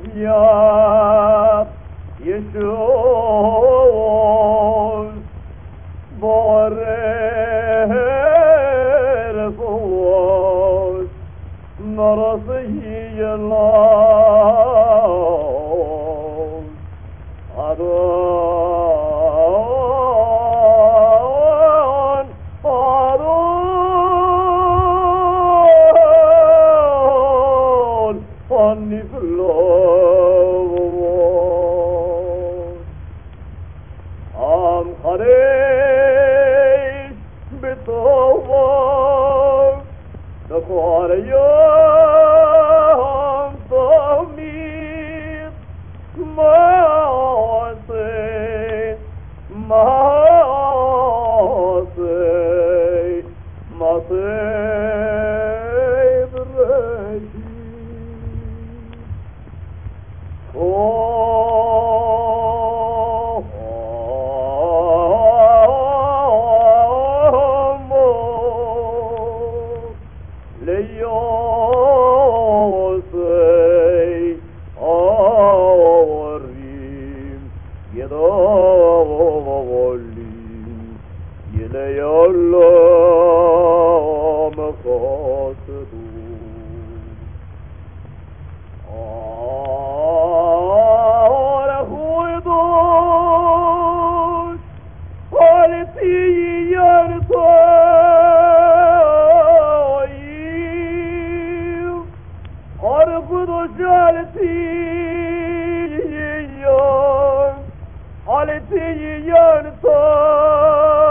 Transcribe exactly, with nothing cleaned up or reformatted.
يا يشوف بغرير فوز نرصي الله هارون هارون فني في اللون أم خريج بطوف دخول يوم ضمير معصي معصي مصيب الرشيد ليوصي أوريم يضولي يلي الله مقاصدون آه أخوي دوش قالتي يرطيب أرفض جالتي قالتي يرطيب